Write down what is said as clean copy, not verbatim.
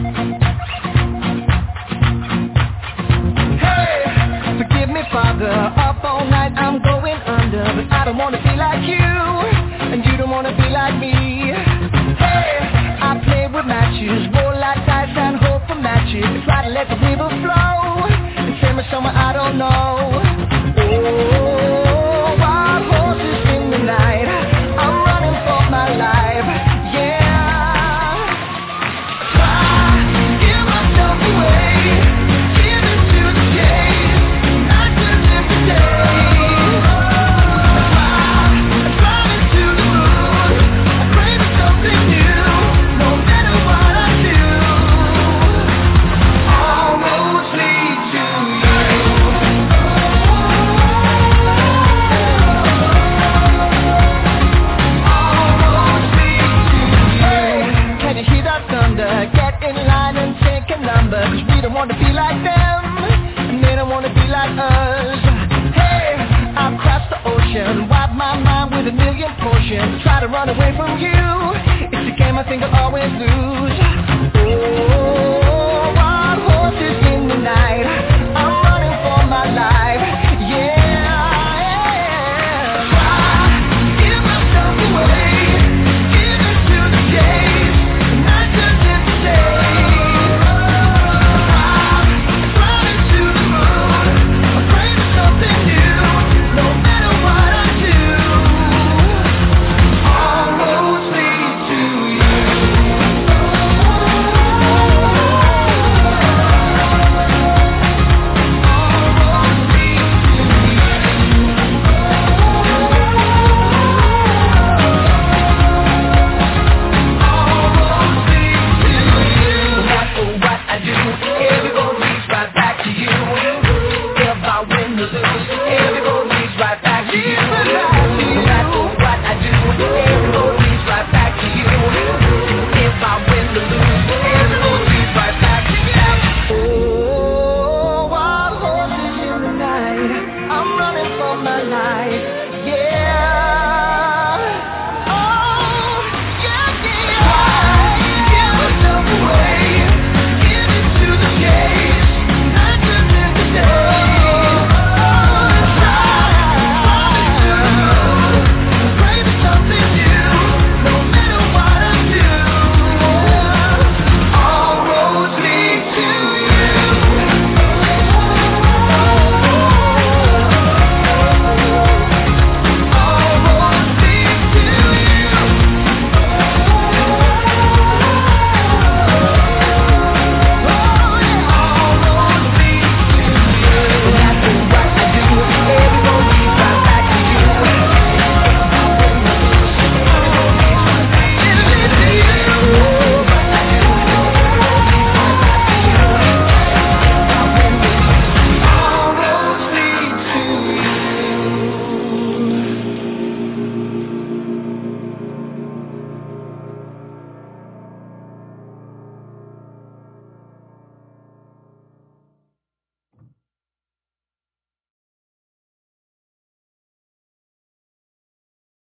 Hey, forgive me, Father, up all night I'm going under, but I don't wanna be like you, and you don't wanna be like me. Hey, I play with matches, roll like dice and hope for matches, try to let the river flow, and send me somewhere I don't know. Oh, wild horses in the night, I'm running for my life, yeah. Try to give myself away, give it to the chase, not to live the day. I'm driving to the moon, I'm craving something new, no matter what I do, all roads lead to you. Can you hear that thunder? Get in line and take a number, 'cause we don't want to be like them, and they don't want to be like us. Hey, I've crossed the ocean, wiped my mind with a million potions, try to run away from you, it's a game I think I'll always lose.